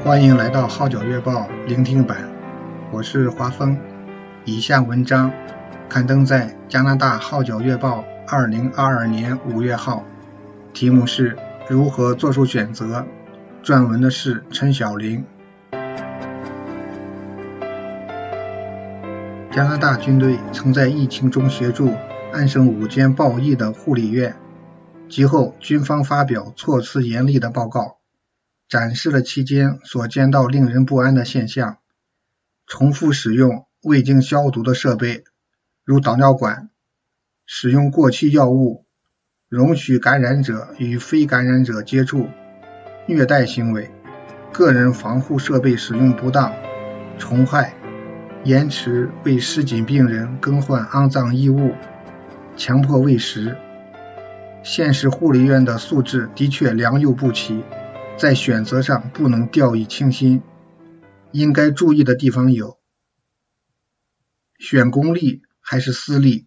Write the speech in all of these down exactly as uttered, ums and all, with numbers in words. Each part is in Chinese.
欢迎来到号角月报聆听版，我是华峰。以下文章刊登在加拿大号角月报二零二二年五月号，题目是如何做出选择，撰文的是陈晓玲。加拿大军队曾在疫情中协助安省五间报医的护理院，其后军方发表措辞严厉的报告，展示了期间所见到令人不安的现象：重复使用未经消毒的设备，如导尿管，使用过期药物，容许感染者与非感染者接触，虐待行为，个人防护设备使用不当，虫害，延迟为失禁病人更换肮脏衣物，强迫喂食。现时护理院的素质的确良莠不齐，在选择上不能掉以轻心，应该注意的地方有：选公立还是私立？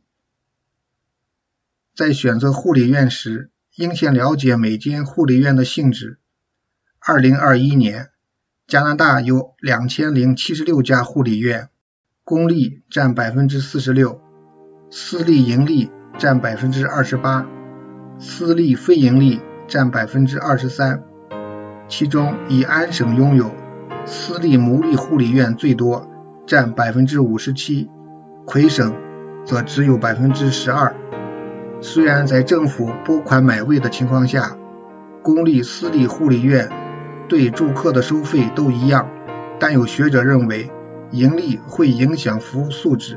在选择护理院时，应先了解每间护理院的性质。二零二一年，加拿大有两千零七十六家护理院，公立占 百分之四十六， 私立盈利占 百分之二十八， 私立非盈利占 百分之二十三。其中以安省拥有私立牟利护理院最多，占 百分之五十七， 魁省则只有 百分之十二。 虽然在政府拨款买位的情况下，公立私立护理院对住客的收费都一样，但有学者认为盈利会影响服务素质。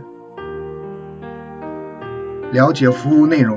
了解服务内容，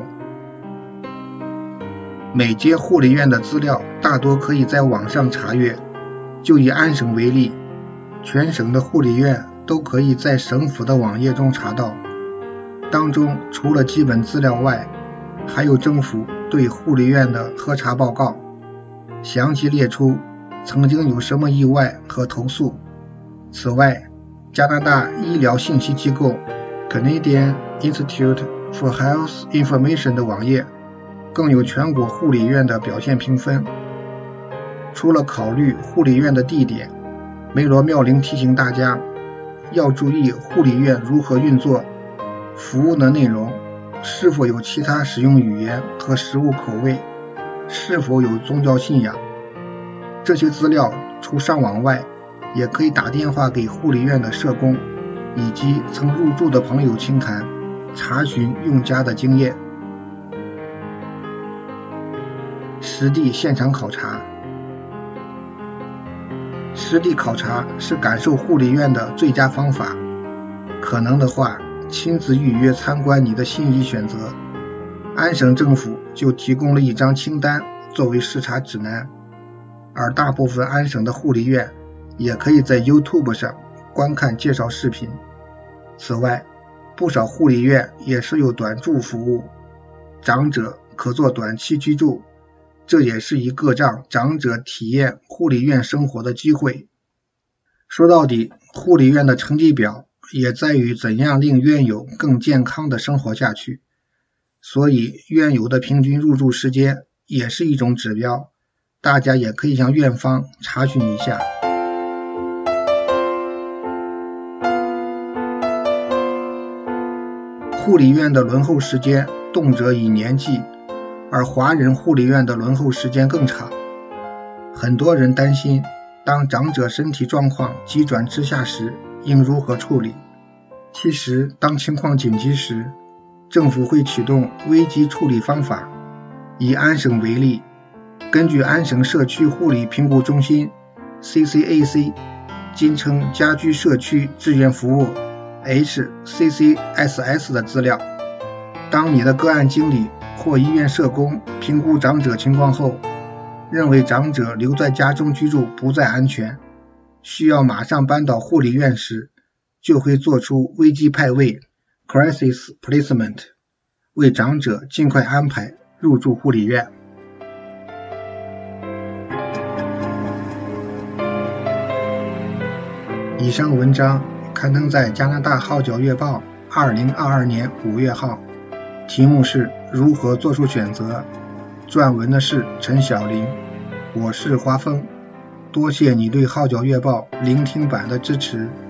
每间护理院的资料大多可以在网上查阅。就以安省为例，全省的护理院都可以在省府的网页中查到。当中除了基本资料外，还有政府对护理院的核查报告，详细列出曾经有什么意外和投诉。此外，加拿大医疗信息机构 Canadian Institute for Health Information 的网页更有全国护理院的表现评分。除了考虑护理院的地点，梅罗妙龄提醒大家要注意护理院如何运作，服务的内容是否有其他使用语言和食物口味，是否有宗教信仰。这些资料除上网外，也可以打电话给护理院的社工以及曾入住的朋友倾谈，查询用家的经验。实地现场考察，实地考察是感受护理院的最佳方法。可能的话，亲自预约参观你的心仪选择。安省政府就提供了一张清单作为视察指南，而大部分安省的护理院也可以在 YouTube 上观看介绍视频。此外，不少护理院也是有短住服务，长者可做短期居住，这也是一个让长者体验护理院生活的机会。说到底，护理院的成绩表也在于怎样令院友更健康地生活下去，所以院友的平均入住时间也是一种指标，大家也可以向院方查询一下。护理院的轮候时间动辄以年计，而华人护理院的轮候时间更长。很多人担心，当长者身体状况急转直下时，应如何处理？其实，当情况紧急时，政府会启动危机处理方法。以安省为例，根据安省社区护理评估中心 C C A C 今称家居社区支援服务 H C C S S 的资料，当你的个案经理或医院社工评估长者情况后，认为长者留在家中居住不再安全，需要马上搬到护理院时，就会做出危机派位 Crisis Placement， 为长者尽快安排入住护理院。以上文章刊登在加拿大号角月报二零二二年五月号，题目是如何做出选择，撰文的是陈晓玲。我是华峰。 多谢你对号角月报聆听版的支持。